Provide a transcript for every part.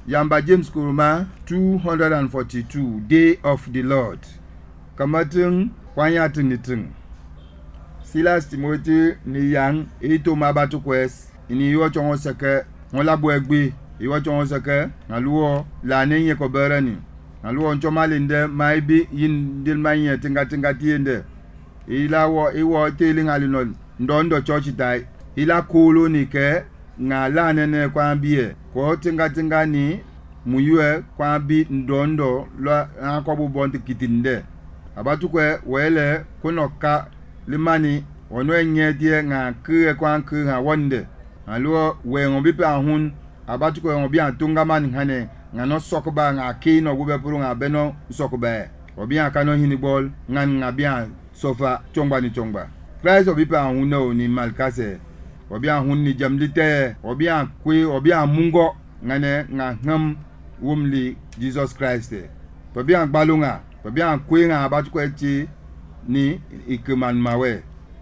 Yamba James Kuruma 242 Day of the Lord. Kamatung kwanyatun nitung. Silas Timothy ni yang ito mabatu kwes ini yo chongo seke ngola bwegbi yo chongo seke ngaluo la nenye ko berani ngaluo nchoma linde maibi yin dil manye tinga tiende ila wo iwo teling alino ndondo church dai ila kulu ni ke ngala nene kwa bie ko tinga ni muyue kwa bi ndondo lo akobu bonti kitinde abatu kwe wele kunoka limani ono enye die nga kue kwa kue nga wonde aluo we ngombi pe ahun abatu kwe ngombi atunga man hane nga no sokoba nga kino gube puru nga beno sokoba obi akano hini bol nga bia sofa chongba Christ obi pe ahun no ni malkase obi ahun ni jamlite obi akwe obi amungo ngane nga ngam wumli Jesus Christ obi akbalunga obi akwe nga abatu kwe chi ni ikuman mawe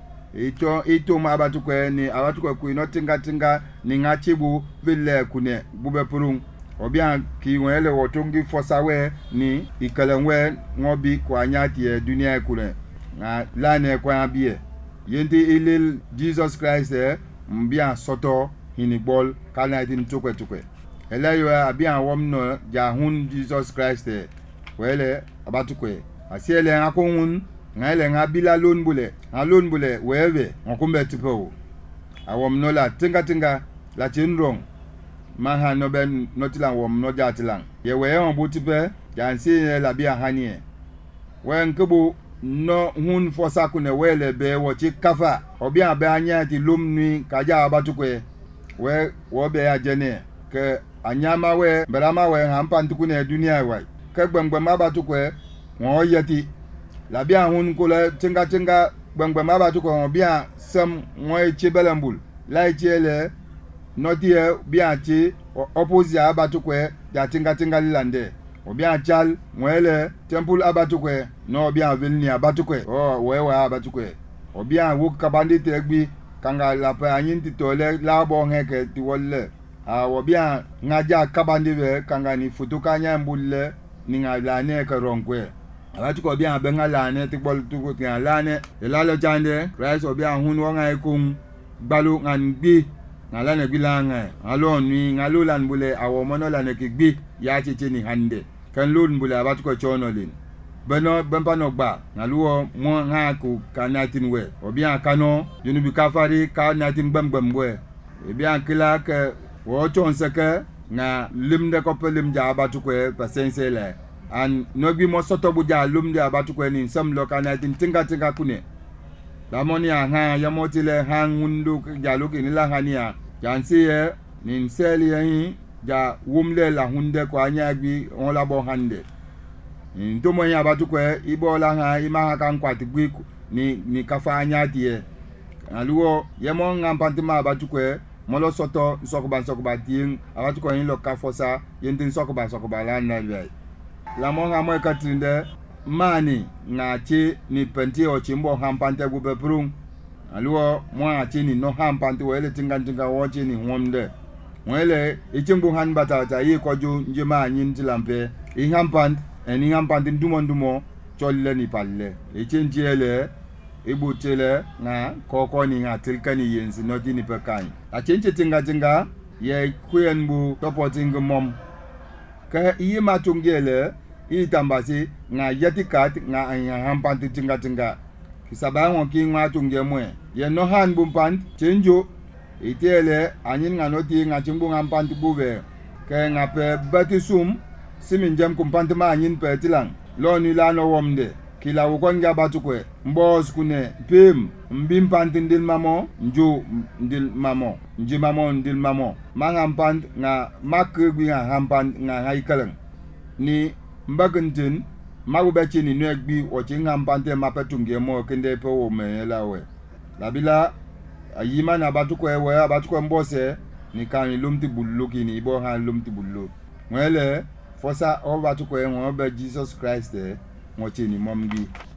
ito ma abatu kwe ni abatu kwe kuino tinga ni ngachibu vile kune bube purung obia ki wele wotungi fosawe ni ikalenwe ngobi kwa nyati dunia kule na lane kwa bie yenti ilil Jesus Christ mbia soto hinibol kana tin tukwe eleyo abia womno jahun Jesus Christ wele abatu kwe asiele akunun ngale ngabila lon bule wewe ngokumbe tipo awom no la tinga la chinrong maha no ben notila wom no jatilang ye we on butipe jansi la bia hanie wen kubu no hun fosa kune wele be wo chi kafa obia be anya ti lumni kaja abatukwe we wo be ajene ke anyama we berama we hampan tukune dunia wa ke gbengbe abatukwe wo yeti la bia hun kula tinga gbangba mabatu ko bia sam moy chebelambul la chele notie bia chi opposite abatu ko ya tinga lilande obia chal mwele temple abatu ko no bia vilni abatu ko wewe abatu ko obia wo kabandi tegbi kanga la pa anyinti tole la bo ngeke ti wolle obia ngaja kabandi be kanga ni futuka nyambulle ni ngala ne ka ronkwe abatu ko bia benga lane ti bol tu ko kan lane elalo jande Christ obi ahun wo ngai kun gbalu ngan gbi ngala gbi langa alo ni ngalo lan bule awo mono lane ki gbi ya chichi ni hande kan lun bule abatu ko chonolin beno bempano gba ngaluo mo nga ku kanatin we obi akano yunu bi kafari kanatin gbem we ebi akila ke wo chonseke na limde ko pelim ja abatu ko pasensele and nobi mo soto buja lumde abatu ko ni sam lokana tinga kune la monia ha ya motile hangundu jaluki ni la hania jansi ni seli yin ja wumle la hunde ko anyagbi on la bo hande ni to mo ya abatu ko ibo la ha ima kan kwati gbi ni kafa anyati aluwo ye mo ngampantima abatu ko mo lo soto sokoba tin abatu ko yin lo kafosa yin sokoba la na la monga mo katrinde mani ngachi ni penti o chimbo hampante gube prung aluo mo achi ni no hampante wele tinga wochi ni ngomde wele ichimbu han batata yi koju njema nyin tilampe i hampant eni hampante ndumo cholle ni palle ichenjele ibutele na koko ni ngatilka ni yensi noti ni pekani achenche tinga ye kuyenbu topoting mom ka yi matungele itambasi nga yatikat nga hampanti tinga kisaba won ki nga tunge mwe ye no han bumpant chenjo itele anyin nga noti nga chimbu hampanti buve ke nga pe batisum siminjem kumpanti ma anyin pe tilang lo ni la no womde kila ukonga batukwe mbos kune pim mbimpanti ndil mamo nju ndil mamo mangampant nga makgwi nga hampant nga haikalang ni mbagentin magubechi ni negbi ochinga mpante mapetunge mo kende pe o melawe labila ayima na batuko ewe abatuko mbose ni kan lumti bulluki ni ibo han lumti bullu mwele fosa o batuko e mo be Jesus Christ mo chini momgi